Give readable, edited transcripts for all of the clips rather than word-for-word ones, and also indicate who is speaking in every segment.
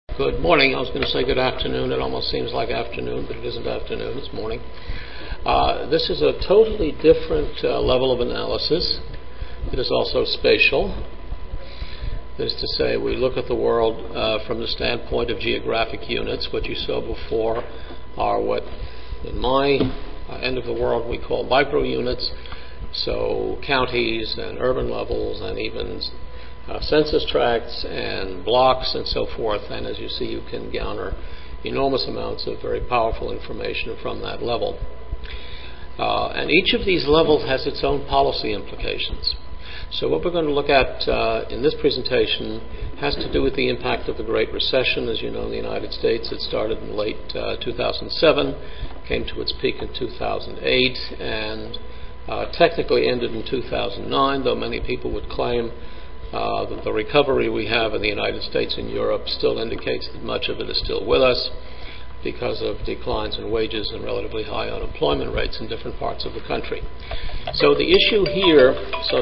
Speaker 1: Good morning. I was going to say good afternoon. It almost seems like afternoon, but it isn't afternoon. It's morning. This is a totally different level of analysis. It is also spatial. That is to say, we look at the world from the standpoint of geographic units. What you saw before are what, in my end of the world, we call micro units. So counties and urban levels and even census tracts and blocks and so forth. And as you see, you can garner enormous amounts of very powerful information from that level. And each of these levels has its own policy implications. So what we're going to look at in this presentation has to do with the impact of the Great Recession. As you know, in the United States, it started in late 2007, came to its peak in 2008, and technically ended in 2009, though many people would claim that the recovery we have in the United States and Europe still indicates that much of it is still with us because of declines in wages and relatively high unemployment rates in different parts of the country. So the issue here,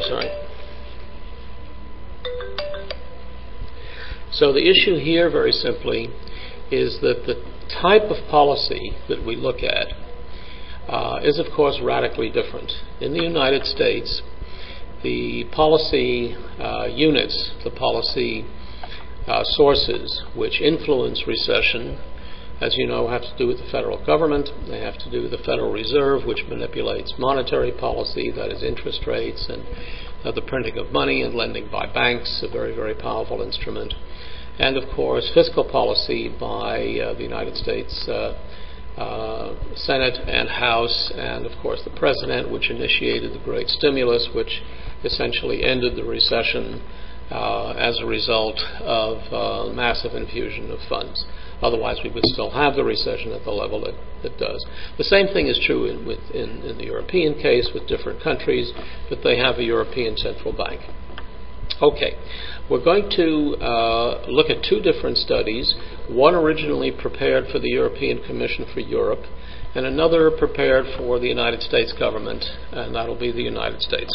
Speaker 1: very simply, is that the type of policy that we look at is, of course, radically different. In the United States, the policy units, the policy sources which influence recession, as you know, have to do with the federal government. They have to do with the Federal Reserve, which manipulates monetary policy, that is interest rates and the printing of money and lending by banks, a very, very powerful instrument. And, of course, fiscal policy by the United States Senate and House, and, of course, the President, which initiated the great stimulus, which essentially ended the recession as a result of massive infusion of funds. Otherwise, we would still have the recession at the level it does. The same thing is true in the European case with different countries, but they have a European Central Bank. Okay, we're going to look at two different studies, one originally prepared for the European Commission for Europe, and another prepared for the United States government, and that'll be the United States.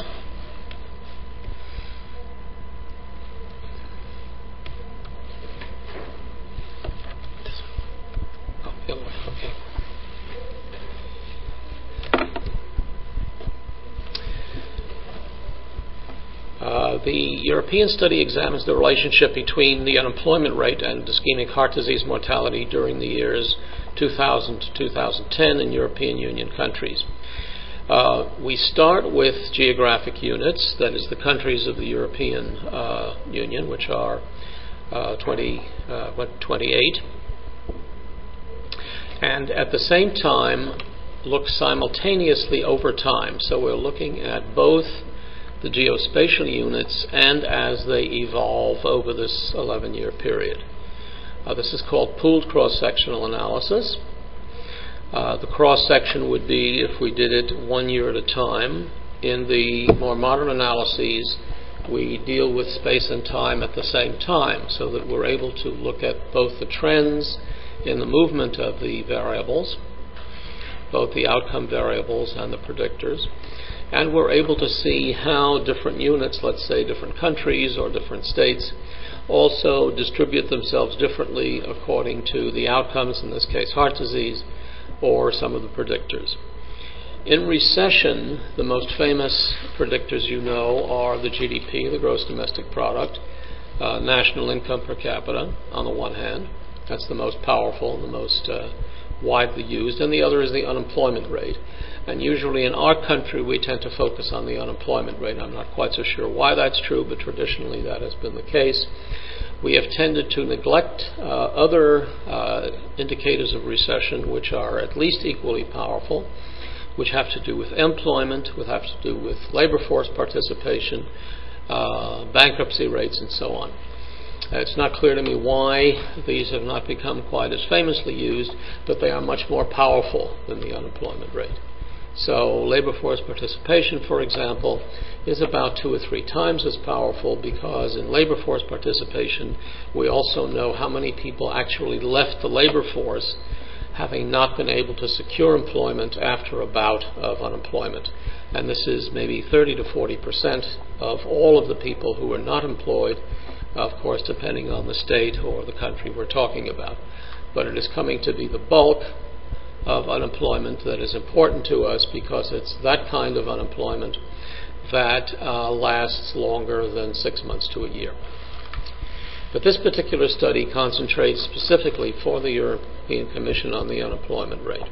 Speaker 1: The European study examines the relationship between the unemployment rate and ischemic heart disease mortality during the years 2000 to 2010 in European Union countries. We start with geographic units, that is the countries of the European Union, which are 28, and at the same time look simultaneously over time. So we're looking at both the geospatial units and as they evolve over this 11-year period. This is called pooled cross-sectional analysis. The cross-section would be if we did it 1 year at a time. In the more modern analyses, we deal with space and time at the same time so that we're able to look at both the trends in the movement of the variables, both the outcome variables and the predictors. And we're able to see how different units, let's say different countries or different states, also distribute themselves differently according to the outcomes, in this case heart disease, or some of the predictors. In recession, the most famous predictors you know are the GDP, the gross domestic product, national income per capita on the one hand. That's the most powerful and the most widely used, and the other is the unemployment rate. And usually in our country, we tend to focus on the unemployment rate. I'm not quite so sure why that's true, but traditionally that has been the case. We have tended to neglect other indicators of recession, which are at least equally powerful, which have to do with employment, which have to do with labor force participation, bankruptcy rates, and so on. It's not clear to me why these have not become quite as famously used, but they are much more powerful than the unemployment rate. So labor force participation, for example, is about 2 or 3 times as powerful because in labor force participation, we also know how many people actually left the labor force having not been able to secure employment after a bout of unemployment. And this is maybe 30 to 40% of all of the people who are not employed of course depending on the state or the country we're talking about. But it is coming to be the bulk of unemployment that is important to us, because it's that kind of unemployment that lasts longer than 6 months to a year. But this particular study concentrates specifically for the European Commission on the unemployment rate.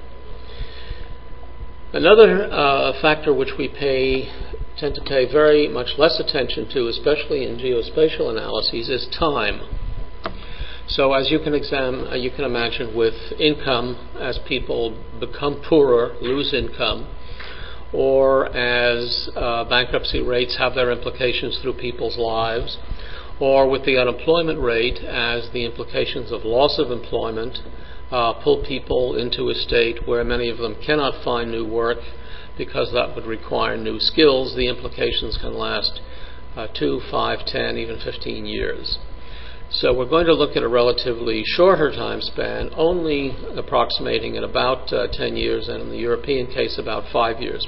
Speaker 1: Another factor which we tend to pay very much less attention to, especially in geospatial analyses, is time. So as you can imagine, with income, as people become poorer, lose income, or as bankruptcy rates have their implications through people's lives, or with the unemployment rate, as the implications of loss of employment pull people into a state where many of them cannot find new work because that would require new skills, the implications can last 2, 5, 10, even 15 years. So we're going to look at a relatively shorter time span, only approximating at about 10 years, and in the European case about 5 years.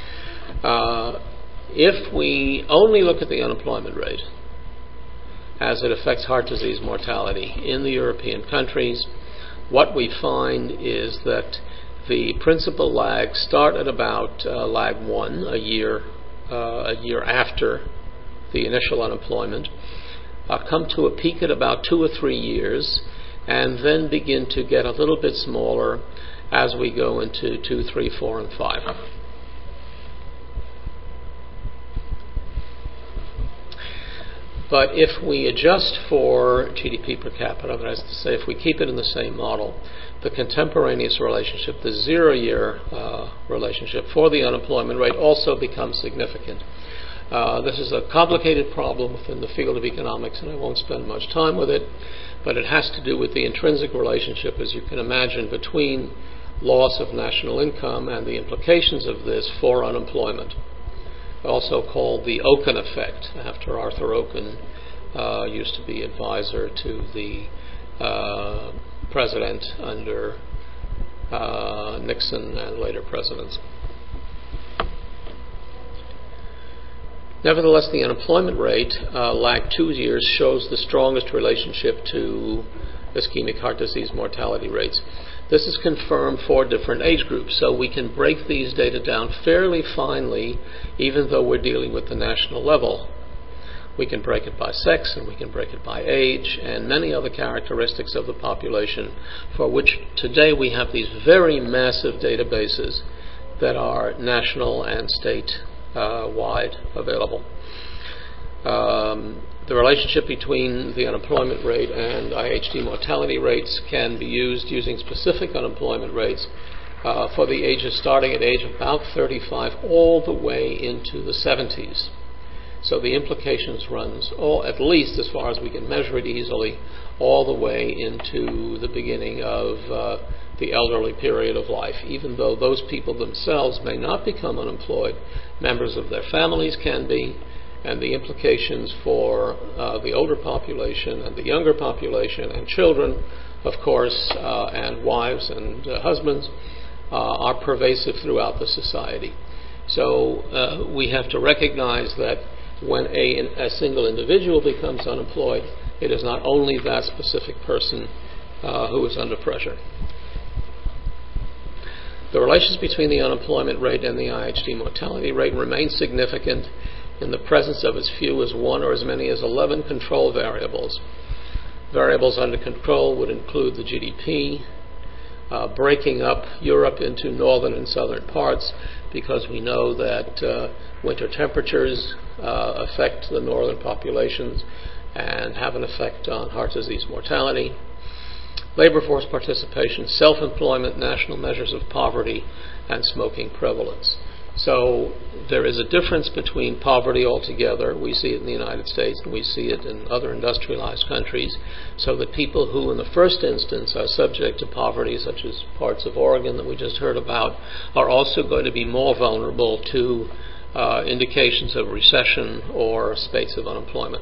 Speaker 1: If we only look at the unemployment rate as it affects heart disease mortality in the European countries, what we find is that the principal lags start at about lag 1, a year after the initial unemployment, come to a peak at about 2 or 3 years, and then begin to get a little bit smaller as we go into 2, 3, 4, and 5. But if we adjust for GDP per capita, that is to say, if we keep it in the same model, the contemporaneous relationship, the 0-year relationship for the unemployment rate also becomes significant. This is a complicated problem within the field of economics, and I won't spend much time with it, but it has to do with the intrinsic relationship, as you can imagine, between loss of national income and the implications of this for unemployment, also called the Okun effect, after Arthur Okun used to be advisor to the president under Nixon and later presidents. Nevertheless, the unemployment rate, lag 2 years, shows the strongest relationship to ischemic heart disease mortality rates. This is confirmed for different age groups, so we can break these data down fairly finely, even though we're dealing with the national level. We can break it by sex, and we can break it by age, and many other characteristics of the population, for which today we have these very massive databases that are national and state-wide available. The relationship between the unemployment rate and IHD mortality rates can be used using specific unemployment rates for the ages starting at age about 35 all the way into the 70s. So the implications runs at least as far as we can measure it easily, all the way into the beginning of the elderly period of life. Even though those people themselves may not become unemployed, members of their families can be, and the implications for the older population and the younger population and children, of course, and wives and husbands are pervasive throughout the society. So we have to recognize that when a single individual becomes unemployed, it is not only that specific person who is under pressure. The relations between the unemployment rate and the IHD mortality rate remain significant in the presence of as few as 1 or as many as 11 control variables. Variables under control would include the GDP, breaking up Europe into northern and southern parts, because we know that winter temperatures affect the northern populations and have an effect on heart disease mortality. Labor force participation, self-employment, national measures of poverty, and smoking prevalence. So there is a difference between poverty altogether. We see it in the United States and we see it in other industrialized countries. So that people who in the first instance are subject to poverty, such as parts of Oregon that we just heard about, are also going to be more vulnerable to indications of recession or spates of unemployment.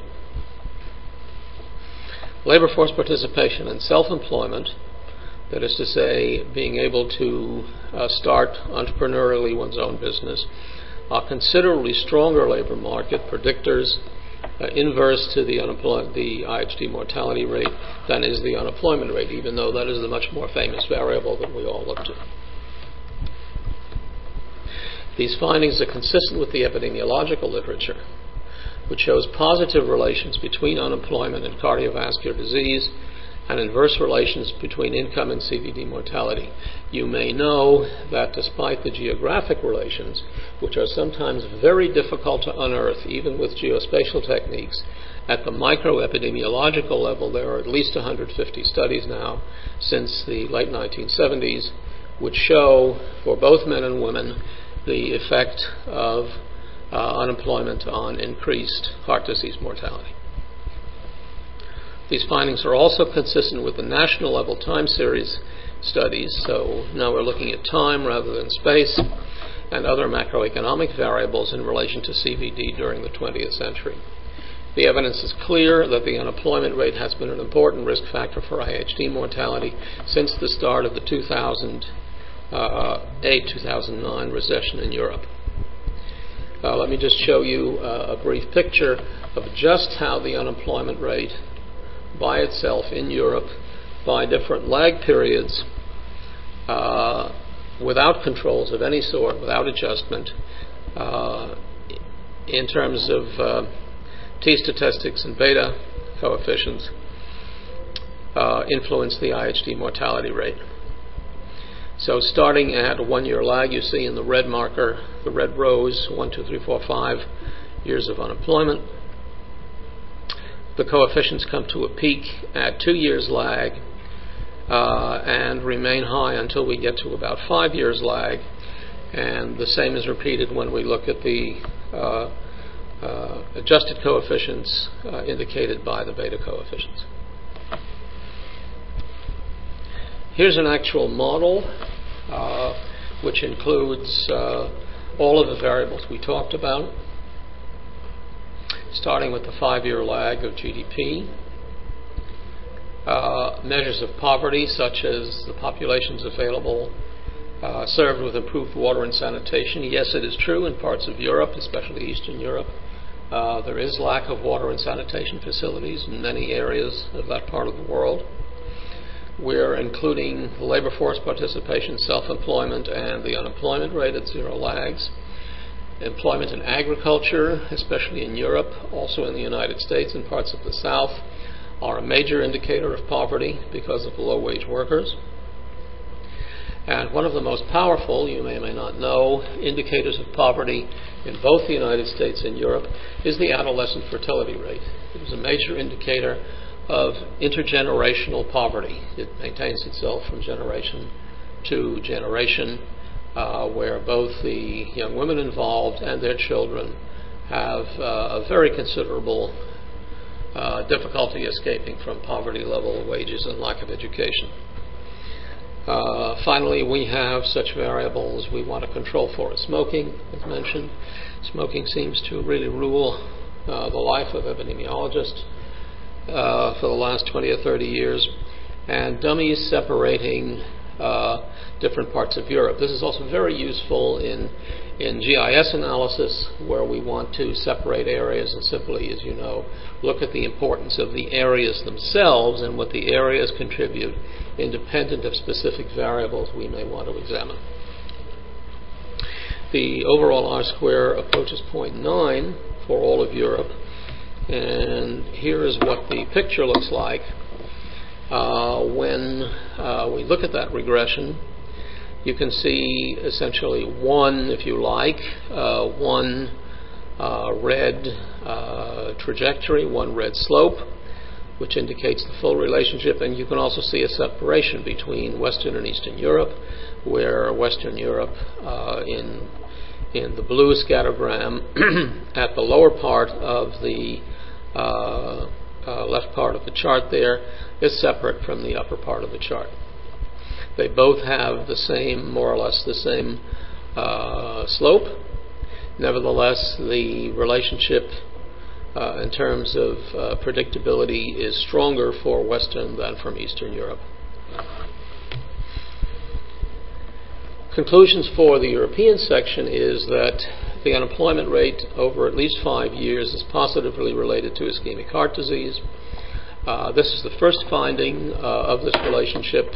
Speaker 1: Labor force participation and self-employment, that is to say, being able to start entrepreneurially one's own business, are considerably stronger labor market predictors inverse to the IHD mortality rate than is the unemployment rate, even though that is the much more famous variable that we all look to. These findings are consistent with the epidemiological literature, which shows positive relations between unemployment and cardiovascular disease and inverse relations between income and CVD mortality. You may know that despite the geographic relations, which are sometimes very difficult to unearth even with geospatial techniques, at the microepidemiological level there are at least 150 studies now since the late 1970s which show for both men and women the effect of unemployment on increased heart disease mortality. These findings are also consistent with the national level time series studies, so now we're looking at time rather than space and other macroeconomic variables in relation to CVD during the 20th century. The evidence is clear that the unemployment rate has been an important risk factor for IHD mortality since the start of the 2008-2009 recession in Europe. Let me just show you a brief picture of just how the unemployment rate by itself in Europe by different lag periods without controls of any sort, without adjustment, in terms of T statistics and beta coefficients, influence the IHD mortality rate. So starting at a 1-year lag, you see in the red marker, the red rows, 1, 2, 3, 4, 5 years of unemployment. The coefficients come to a peak at 2 years lag and remain high until we get to about 5 years lag. And the same is repeated when we look at the adjusted coefficients indicated by the beta coefficients. Here's an actual model which includes all of the variables we talked about, starting with the 5-year lag of GDP, measures of poverty such as the populations available served with improved water and sanitation. Yes, it is true in parts of Europe, especially Eastern Europe, there is lack of water and sanitation facilities in many areas of that part of the world. We're including the labor force participation, self-employment, and the unemployment rate at 0 lags. Employment in agriculture, especially in Europe, also in the United States and parts of the South, are a major indicator of poverty because of low-wage workers. And one of the most powerful, you may or may not know, indicators of poverty in both the United States and Europe is the adolescent fertility rate. It is a major indicator of intergenerational poverty. It maintains itself from generation to generation, where both the young women involved and their children have a very considerable difficulty escaping from poverty level wages and lack of education. Finally, we have such variables we want to control for. Smoking, as mentioned. Smoking seems to really rule the life of epidemiologists for the last 20 or 30 years, and dummies separating different parts of Europe. This is also very useful in GIS analysis, where we want to separate areas and simply, as you know, look at the importance of the areas themselves and what the areas contribute, independent of specific variables we may want to examine. The overall R-square approaches 0.9 for all of Europe, and here is what the picture looks like when we look at that regression. You can see essentially one, if you like, one red trajectory, one red slope, which indicates the full relationship, and you can also see a separation between Western and Eastern Europe, where Western Europe in the blue scattergram at the lower part of the left part of the chart there is separate from the upper part of the chart. They both have the same, more or less the same slope. Nevertheless, the relationship in terms of predictability is stronger for Western than from Eastern Europe. Conclusions for the European section is that the unemployment rate over at least 5 years is positively related to ischemic heart disease. This is the first finding of this relationship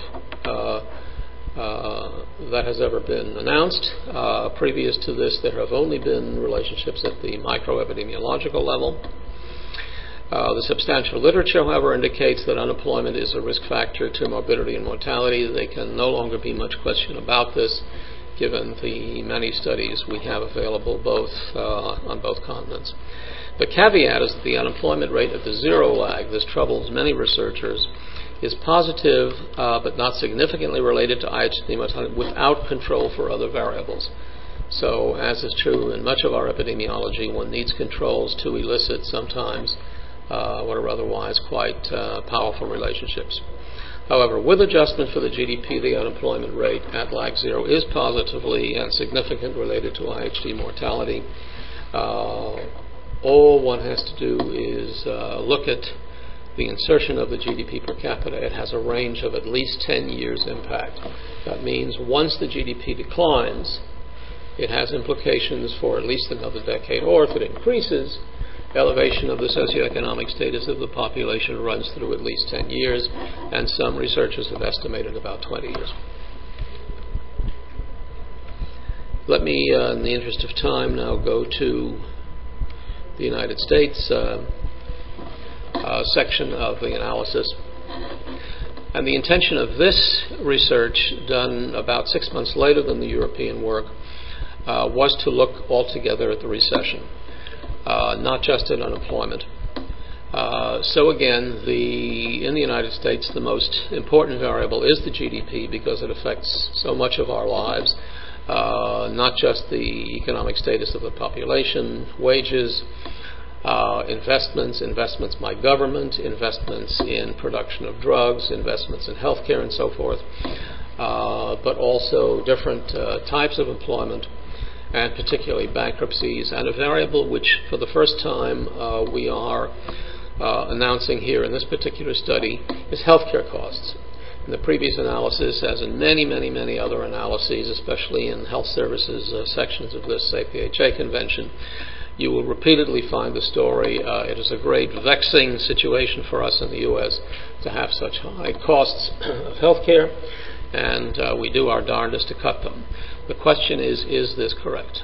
Speaker 1: that has ever been announced. Previous to this, there have only been relationships at the microepidemiological level. The substantial literature, however, indicates that unemployment is a risk factor to morbidity and mortality. There can no longer be much question about this, given the many studies we have available on both continents. The caveat is that the unemployment rate at the zero lag, this troubles many researchers, is positive but not significantly related to IHD mortality without control for other variables. So, as is true in much of our epidemiology, one needs controls to elicit sometimes what are otherwise quite powerful relationships. However, with adjustment for the GDP, the unemployment rate at lag zero is positively and significantly related to IHD mortality. All one has to do is look at the insertion of the GDP per capita. It has a range of at least 10 years impact. That means once the GDP declines, it has implications for at least another decade, or if it increases, elevation of the socioeconomic status of the population runs through at least 10 years, and some researchers have estimated about 20 years. Let me, in the interest of time, now go to the United States section of the analysis. And the intention of this research, done about 6 months later than the European work, was to look altogether at the recession, not just at unemployment. So again, in the United States, the most important variable is the GDP because it affects so much of our lives, not just the economic status of the population, wages, investments by government, investments in production of drugs, investments in healthcare and so forth, but also different types of employment, and particularly bankruptcies, and a variable which for the first time we are announcing here in this particular study is healthcare costs. In the previous analysis, as in many other analyses, especially in health services sections of this APHA convention, you will repeatedly find the story. It is a great vexing situation for us in the U.S. to have such high costs of healthcare, and we do our darndest to cut them. The question is this correct?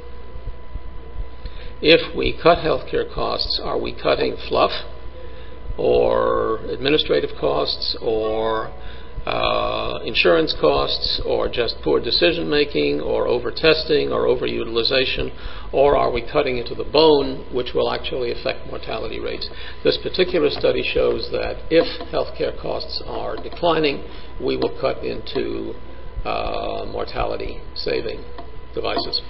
Speaker 1: If we cut healthcare costs, are we cutting fluff or administrative costs or insurance costs or just poor decision making or over-testing or over-utilization, or are we cutting into the bone, which will actually affect mortality rates? This particular study shows that if healthcare costs are declining, we will cut into mortality saving devices.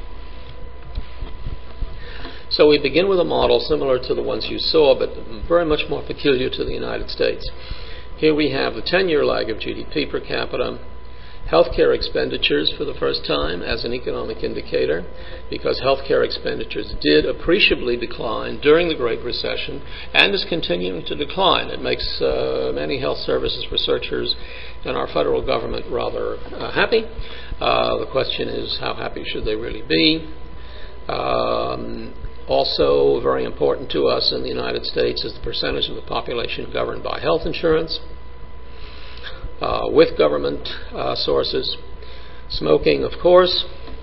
Speaker 1: So we begin with a model similar to the ones you saw, but very much more peculiar to the United States. Here we have the 10-year lag of GDP per capita, healthcare expenditures for the first time as an economic indicator, because healthcare expenditures did appreciably decline during the Great Recession and is continuing to decline. It makes many health services researchers and our federal government rather happy. The question is, how happy should they really be? Also very important to us in the United States is the percentage of the population governed by health insurance with government sources. Smoking, of course,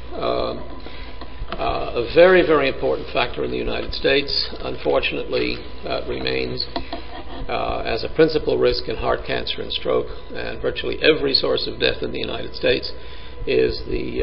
Speaker 1: a very important factor in the United States. Unfortunately, remains as a principal risk in heart cancer and stroke, and virtually every source of death in the United States is the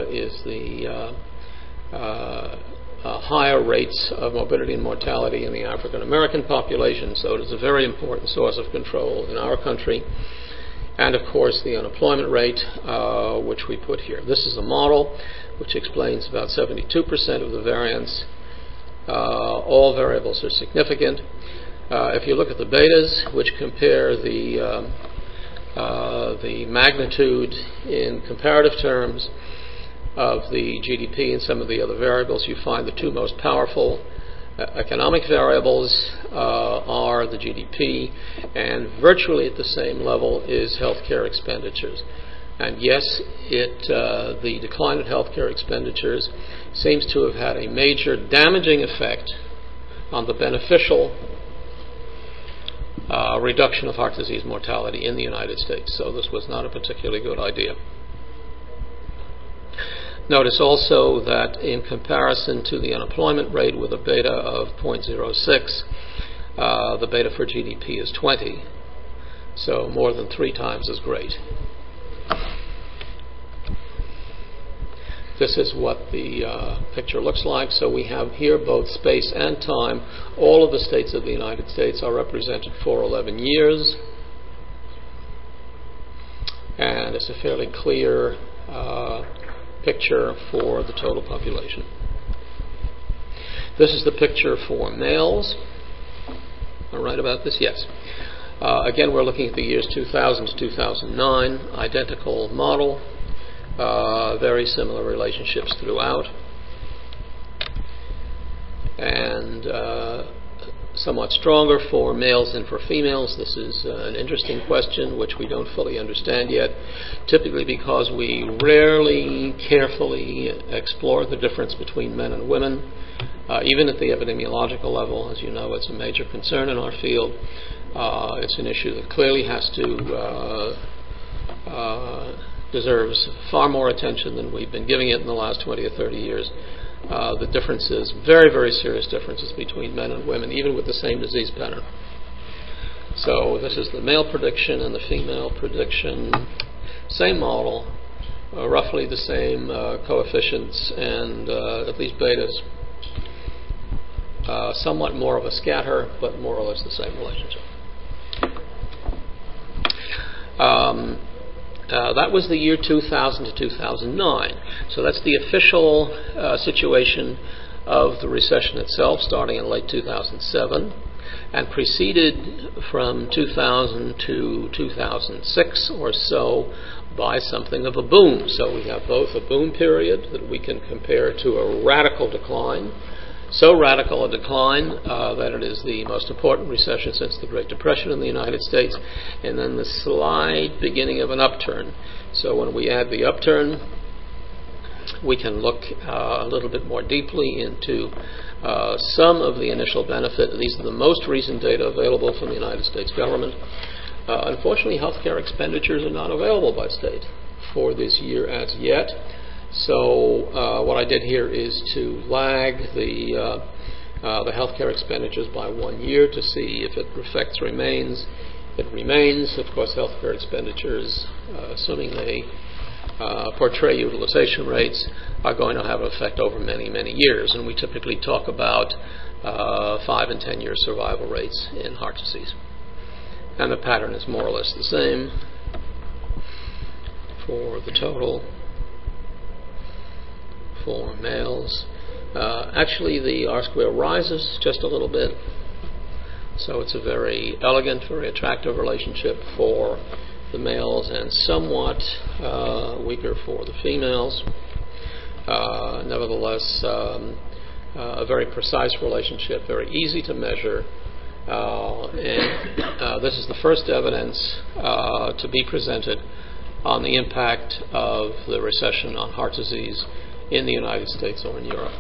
Speaker 1: higher rates of morbidity and mortality in the African American population, so it is a very important source of control in our country. And of course the unemployment rate, which we put here. This is a model which explains about 72% of the variance. All variables are significant. If you look at the betas, which compare the magnitude in comparative terms of the GDP and some of the other variables, you find the two most powerful economic variables are the GDP, and virtually at the same level is healthcare expenditures. And yes, the decline in healthcare expenditures seems to have had a major damaging effect on the beneficial reduction of heart disease mortality in the United States. So this was not a particularly good idea. Notice also that in comparison to the unemployment rate with a beta of 0.06, the beta for GDP is 20, so more than 3 times as great. This is what the picture looks like. So we have here both space and time. All of the states of the United States are represented for 11 years. And it's a fairly clear picture for the total population. This is the picture for males. Am I right about this? Yes. Again, we're looking at the years 2000 to 2009. Identical model. Very similar relationships throughout. And somewhat stronger for males than for females. This is an interesting question which we don't fully understand yet, typically because we rarely carefully explore the difference between men and women. Even at the epidemiological level, as you know, it's a major concern in our field. It's an issue that clearly has to deserves far more attention than we've been giving it in the last 20 or 30 years. The differences, very, very serious differences between men and women, even with the same disease pattern. So this is the male prediction and the female prediction. Same model, roughly the same coefficients and at least betas. Somewhat more of a scatter, but more or less the same relationship. That was the year 2000 to 2009. So that's the official situation of the recession itself, starting in late 2007, and preceded from 2000 to 2006 or so by something of a boom. So we have both a boom period that we can compare to a radical decline, so radical a decline that it is the most important recession since the Great Depression in the United States, and then the slight beginning of an upturn. So when we add the upturn, we can look a little bit more deeply into some of the initial benefit. These are the most recent data available from the United States government. Unfortunately, healthcare expenditures are not available by state for this year as yet. So what I did here is to lag the healthcare expenditures by 1 year to see if it affects remains. It remains. Of course, healthcare expenditures, assuming they portray utilization rates, are going to have an effect over many, many years. And we typically talk about 5 and 10 year survival rates in heart disease. And the pattern is more or less the same for the total. For males. Actually, the R-square rises just a little bit, so it's a very elegant, very attractive relationship for the males and somewhat weaker for the females. Nevertheless, a very precise relationship, very easy to measure, and this is the first evidence to be presented on the impact of the recession on heart disease in the United States or in Europe.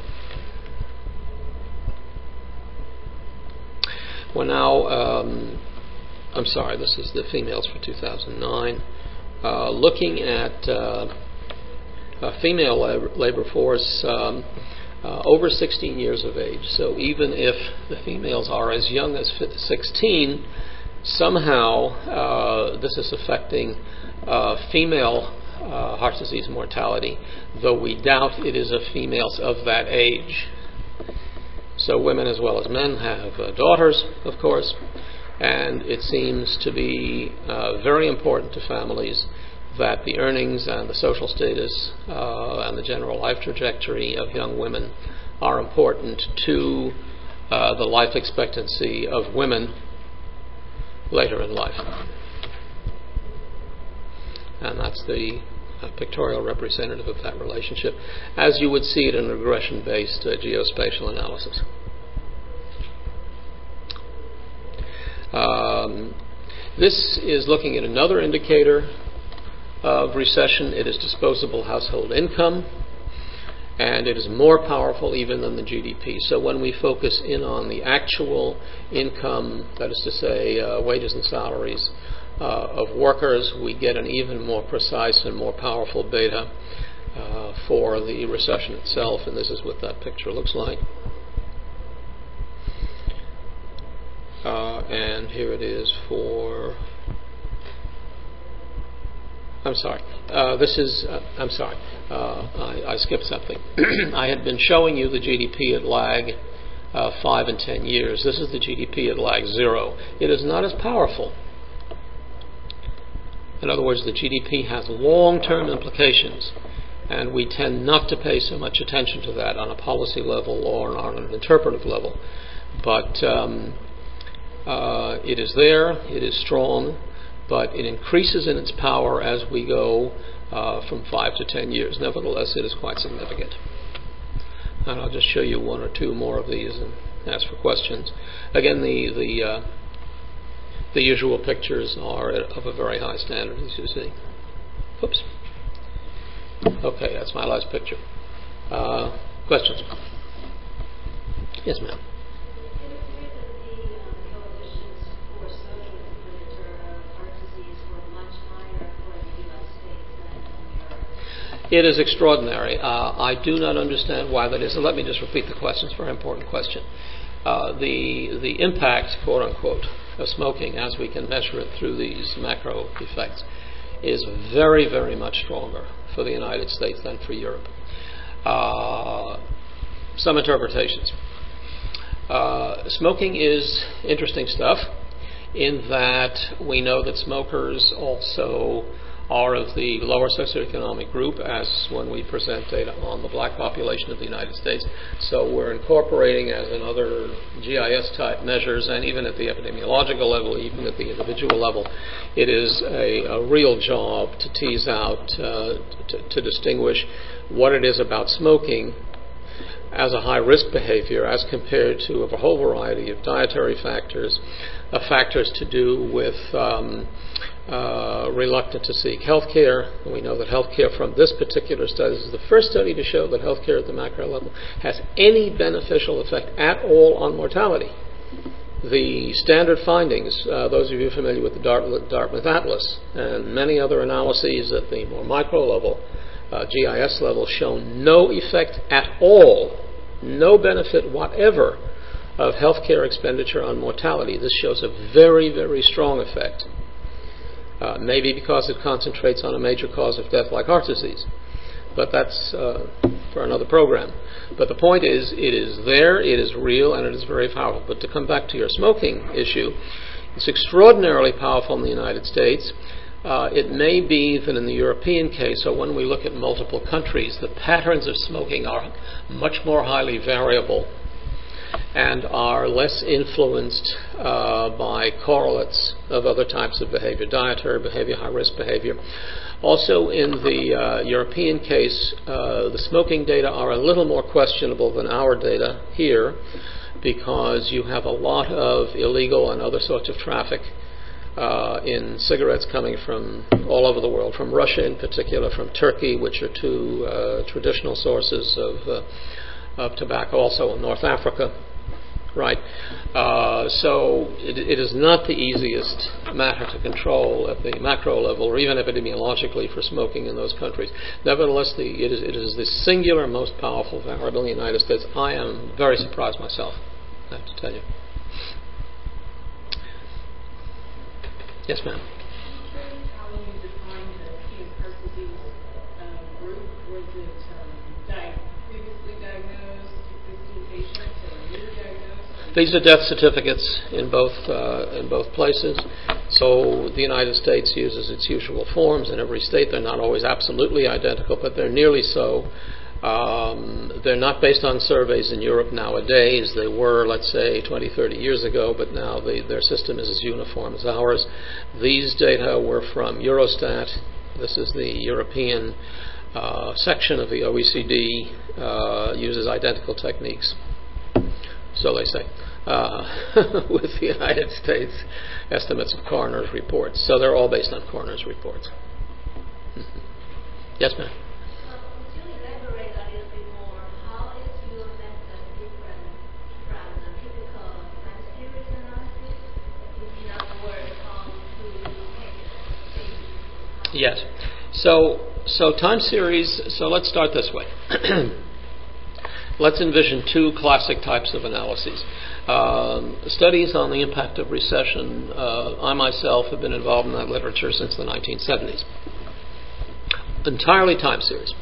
Speaker 1: Well, now, I'm sorry, this is the females for 2009. Looking at female labor force over 16 years of age. So even if the females are as young as 16, somehow this is affecting female heart disease mortality, though we doubt it is of females of that age. So women as well as men have daughters, of course, and it seems to be very important to families that the earnings and the social status and the general life trajectory of young women are important to the life expectancy of women later in life. And that's the pictorial representative of that relationship, as you would see it in a regression-based geospatial analysis. This is looking at another indicator of recession, it is disposable household income, and it is more powerful even than the GDP. So when we focus in on the actual income, that is to say wages and salaries of workers, we get an even more precise and more powerful beta for the recession itself, and this is what that picture looks like. And here it is for... I'm sorry. I skipped something. I had been showing you the GDP at lag 5 and 10 years. This is the GDP at lag 0. It is not as powerful. In other words, the GDP has long-term implications, and we tend not to pay so much attention to that on a policy level or on an interpretive level. But it is there, it is strong, but it increases in its power as we go from 5 to 10 years. Nevertheless, it is quite significant. And I'll just show you one or two more of these and ask for questions. Again, the usual pictures are of a very high standard, as you see. Oops. Okay, that's my last picture. Questions? Yes, ma'am. It is extraordinary. I do not understand why that is. And let me just repeat the question. It's a very important question. The impact, quote unquote, of smoking, as we can measure it through these macro effects, is very, very much stronger for the United States than for Europe. Some interpretations. Smoking is interesting stuff in that we know that smokers also are of the lower socioeconomic group, as when we present data on the black population of the United States. So we're incorporating, as in other GIS-type measures, and even at the epidemiological level, even at the individual level, it is a real job to tease out, to distinguish what it is about smoking as a high-risk behavior as compared to a whole variety of dietary factors, factors to do with reluctant to seek health care. We know that health care from this particular study is the first study to show that health care at the macro level has any beneficial effect at all on mortality. The standard findings, those of you familiar with the Dartmouth Atlas and many other analyses at the more micro level, GIS level, show no effect at all, no benefit whatever of healthcare expenditure on mortality. This shows a very, very strong effect. Maybe because it concentrates on a major cause of death like heart disease. But that's for another program. But the point is, it is there, it is real, and it is very powerful. But to come back to your smoking issue, it's extraordinarily powerful in the United States. It may be that in the European case, or when we look at multiple countries, the patterns of smoking are much more highly variable and are less influenced by correlates of other types of behavior, dietary behavior, high-risk behavior. Also, in the European case, the smoking data are a little more questionable than our data here, because you have a lot of illegal and other sorts of traffic in cigarettes coming from all over the world, from Russia in particular, from Turkey, which are two traditional sources of tobacco, also in North Africa. Right. So it is not the easiest matter to control at the macro level or even epidemiologically for smoking in those countries. Nevertheless, it is the singular most powerful variable in the United States. I am very surprised myself, I have to tell you. Yes, ma'am.
Speaker 2: How you define the kidney heart disease group? Was it previously diagnosed existing patients or newly diagnosed?
Speaker 1: These are death certificates in both places. So the United States uses its usual forms in every state. They're not always absolutely identical, but they're nearly so. They're not based on surveys in Europe nowadays. They were, let's say, 20, 30 years ago, but now their system is as uniform as ours. These data were from Eurostat. This is the European section of the OECD, uses identical techniques, so they say, with the United States estimates of coroner's reports. So they're all based on coroner's reports. Yes, ma'am.
Speaker 3: Would you elaborate a little bit more? How is your method different from the typical time series analysis? In other words, how to take things?
Speaker 1: Yes. So time series, so let's start this way. Let's envision two classic types of analyses. Studies on the impact of recession. I myself have been involved in that literature since the 1970s. Entirely time series,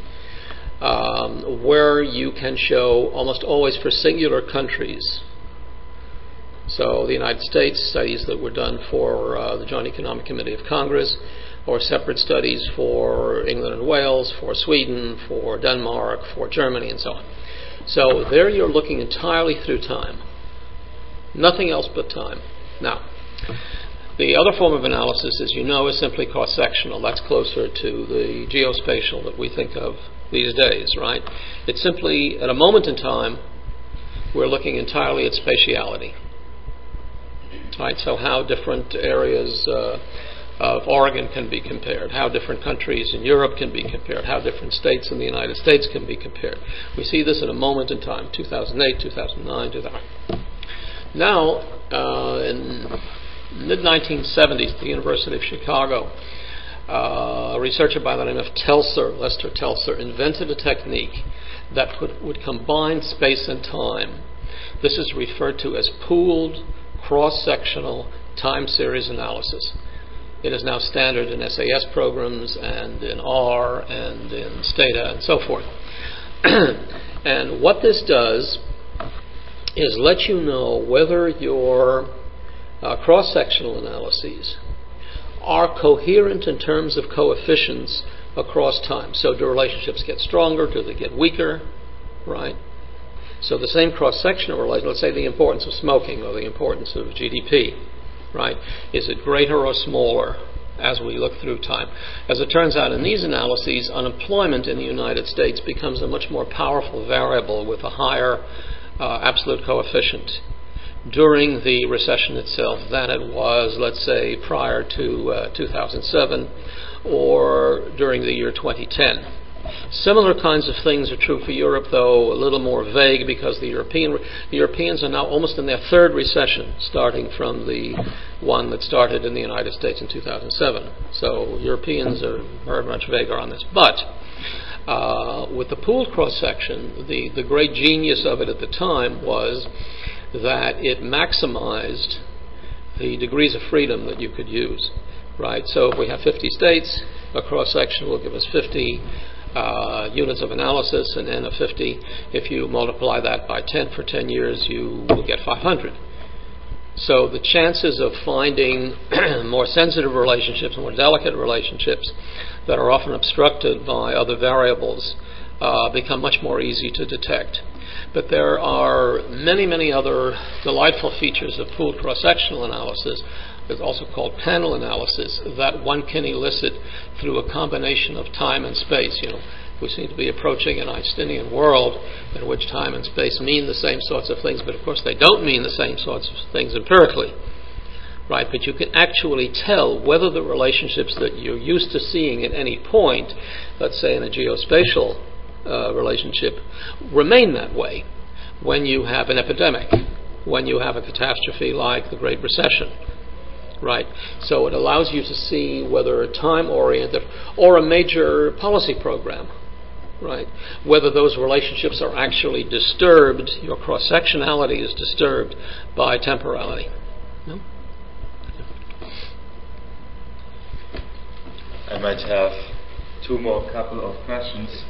Speaker 1: where you can show almost always for singular countries. So the United States, studies that were done for the Joint Economic Committee of Congress, or separate studies for England and Wales, for Sweden, for Denmark, for Germany, and so on. So there you're looking entirely through time. Nothing else but time. Now, the other form of analysis, as you know, is simply cross-sectional. That's closer to the geospatial that we think of these days, right? It's simply, at a moment in time, we're looking entirely at spatiality. Right? So how different areas of Oregon can be compared, how different countries in Europe can be compared, how different states in the United States can be compared. We see this at a moment in time, 2008, 2009, 2000. Now, in mid-1970s, at the University of Chicago, a researcher by the name of Lester Telser, invented a technique that would combine space and time. This is referred to as pooled cross-sectional time series analysis. It is now standard in SAS programs and in R and in Stata and so forth. And what this does is let you know whether your cross-sectional analyses are coherent in terms of coefficients across time. So do relationships get stronger? Do they get weaker? Right? So the same cross-sectional relation, let's say the importance of smoking or the importance of GDP, right? Is it greater or smaller as we look through time? As it turns out, in these analyses, unemployment in the United States becomes a much more powerful variable with a higher absolute coefficient during the recession itself than it was, let's say, prior to 2007 or during the year 2010. Similar kinds of things are true for Europe, though a little more vague, because the Europeans are now almost in their third recession, starting from the one that started in the United States in 2007. So Europeans are very much vaguer on this. But with the pooled cross-section, the great genius of it at the time was that it maximized the degrees of freedom that you could use. Right? So if we have 50 states, a cross-section will give us 50 units of analysis, and N of 50. If you multiply that by 10 for 10 years, you will get 500. So the chances of finding more sensitive relationships, more delicate relationships that are often obstructed by other variables become much more easy to detect. But there are many, many other delightful features of pooled cross-sectional analysis. It's also called panel analysis, that one can elicit through a combination of time and space. You know, we seem to be approaching an Einsteinian world in which time and space mean the same sorts of things, but of course they don't mean the same sorts of things empirically. Right? But you can actually tell whether the relationships that you're used to seeing at any point, let's say in a geospatial relationship, remain that way when you have an epidemic, when you have a catastrophe like the Great Recession. Right. So it allows you to see whether a time-oriented or a major policy program, right, whether those relationships are actually disturbed, your cross-sectionality is disturbed by temporality. No?
Speaker 4: I might have two more couple of questions.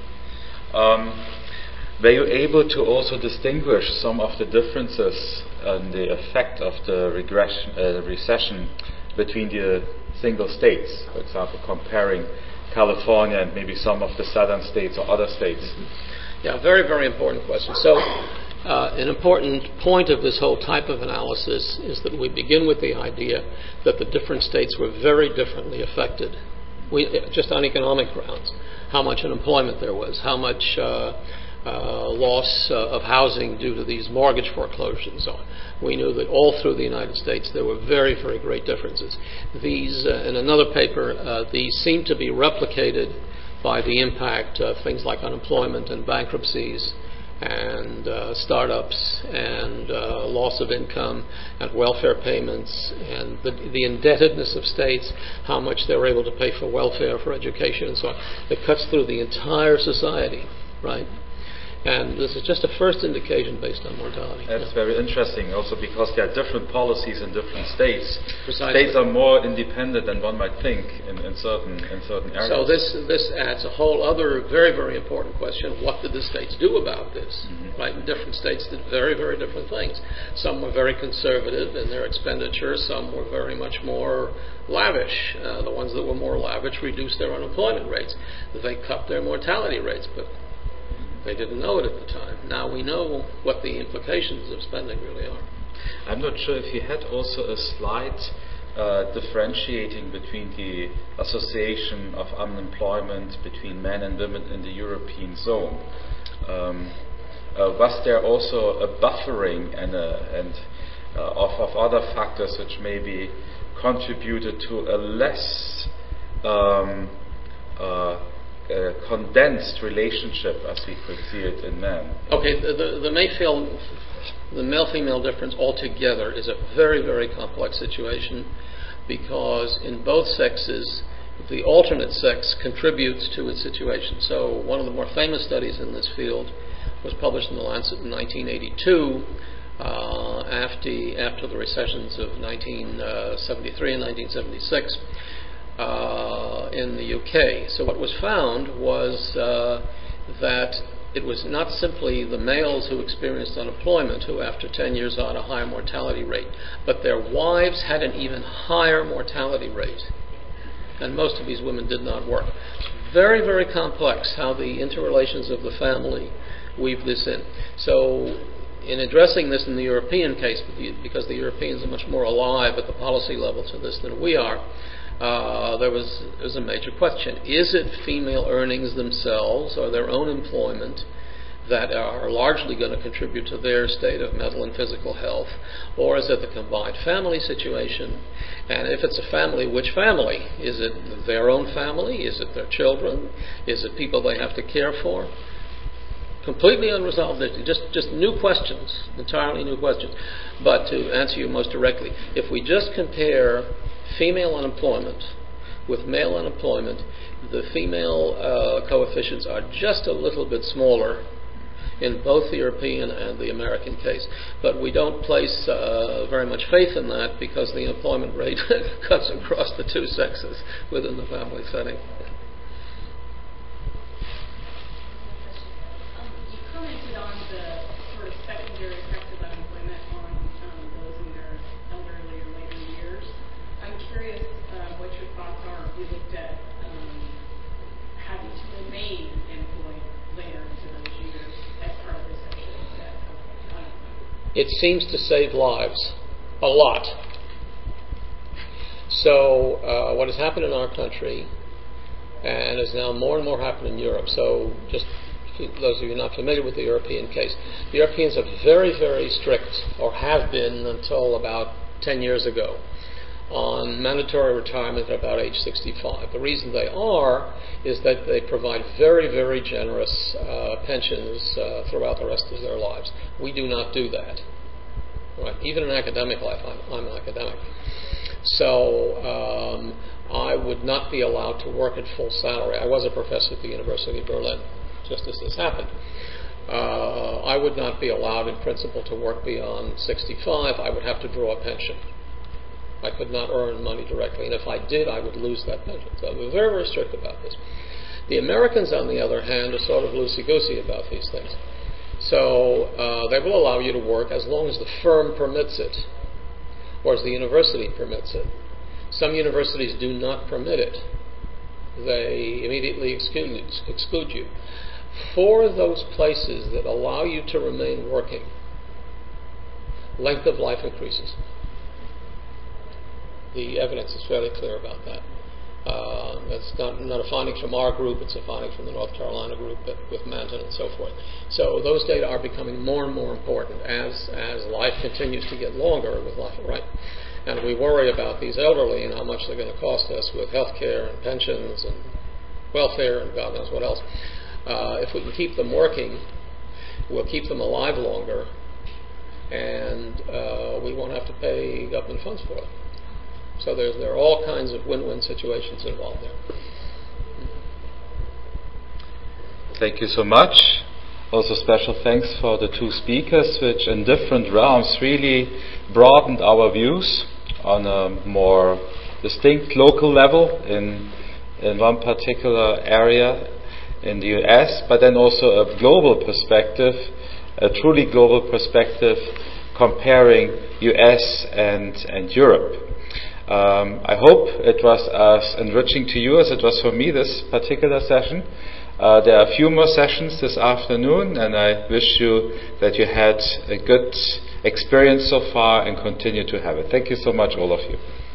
Speaker 4: Were you able to also distinguish some of the differences in the effect of the recession between the single states? For example, comparing California and maybe some of the southern states or other states.
Speaker 1: Yeah, very, very important question. So an important point of this whole type of analysis is that we begin with the idea that the different states were very differently affected, just on economic grounds. How much unemployment there was, how much loss of housing due to these mortgage foreclosures and so on. We knew that all through the United States there were very, very great differences. These, in another paper, these seem to be replicated by the impact of things like unemployment and bankruptcies and startups and loss of income and welfare payments and the indebtedness of states, how much they're able to pay for welfare, for education, and so on. It cuts through the entire society, right? And this is just a first indication based on mortality.
Speaker 4: That's very interesting also because there are different policies in different states.
Speaker 1: Precisely.
Speaker 4: States are more independent than one might think in certain areas.
Speaker 1: So this adds a whole other very, very important question. What did the states do about this? Mm-hmm. Right? And different states did very, very different things. Some were very conservative in their expenditure. Some were very much more lavish. The ones that were more lavish reduced their unemployment rates. They cut their mortality rates, but they didn't know it at the time. Now we know what the implications of spending really are.
Speaker 4: I'm not sure if you had also a slide differentiating between the association of unemployment between men and women in the European zone. Was there also a buffering and of other factors which maybe contributed to a less condensed relationship as we could see it in men?
Speaker 1: Okay, the male-female difference altogether is a very, very complex situation because in both sexes, the alternate sex contributes to its situation. So one of the more famous studies in this field was published in The Lancet in 1982 after the recessions of 1973 and 1976. In the UK. So what was found was that it was not simply the males who experienced unemployment who after 10 years had a higher mortality rate, but their wives had an even higher mortality rate. And most of these women did not work. Very, very complex how the interrelations of the family weave this in. So in addressing this in the European case, because the Europeans are much more alive at the policy level to this than we are, there was a major question. Is it female earnings themselves or their own employment that are largely going to contribute to their state of mental and physical health? Or is it the combined family situation? And if it's a family, which family? Is it their own family? Is it their children? Is it people they have to care for? Completely unresolved. Just new questions, entirely new questions. But to answer you most directly, if we just compare female unemployment with male unemployment, the female coefficients are just a little bit smaller in both the European and the American case. But we don't place very much faith in that because the employment rate cuts across the two sexes within the family setting.
Speaker 2: You commented on the sort of secondary effects of unemployment on those in their elderly or later years. I'm curious what your thoughts are if we looked at having to remain employed later into those years as part of this unemployment.
Speaker 1: It seems to save lives a lot. So what has happened in our country and is now more and more happening in Europe. So just those of you not familiar with the European case, the Europeans are very, very strict, or have been until about 10 years ago, on mandatory retirement at about age 65. The reason they are is that they provide very, very generous pensions throughout the rest of their lives. We do not do that. Right? Even in academic life, I'm an academic. So I would not be allowed to work at full salary. I was a professor at the University of Berlin, just as this happened. I would not be allowed in principle to work beyond 65. I would have to draw a pension. I could not earn money directly, and if I did, I would lose that pension. So we're very, very strict about this. The Americans, on the other hand, are sort of loosey-goosey about these things. So they will allow you to work as long as the firm permits it, or as the university permits it. Some universities do not permit it. They immediately exclude you. For those places that allow you to remain working, length of life increases. The evidence is fairly clear about that. That's not a finding from our group, it's a finding from the North Carolina group with Manton and so forth. So those data are becoming more and more important as life continues to get longer with life, right? And we worry about these elderly and how much they're going to cost us with health care and pensions and welfare and God knows what else. If we can keep them working, we'll keep them alive longer, and we won't have to pay government funds for it. So there are all kinds of win-win situations involved there.
Speaker 4: Thank you so much. Also special thanks for the two speakers, which in different realms really broadened our views on a more distinct local level in one particular area in the US, but then also a global perspective, a truly global perspective comparing US and Europe. I hope it was as enriching to you as it was for me, this particular session. There are a few more sessions this afternoon, and I wish you that you had a good experience so far and continue to have it. Thank you so much, all of you.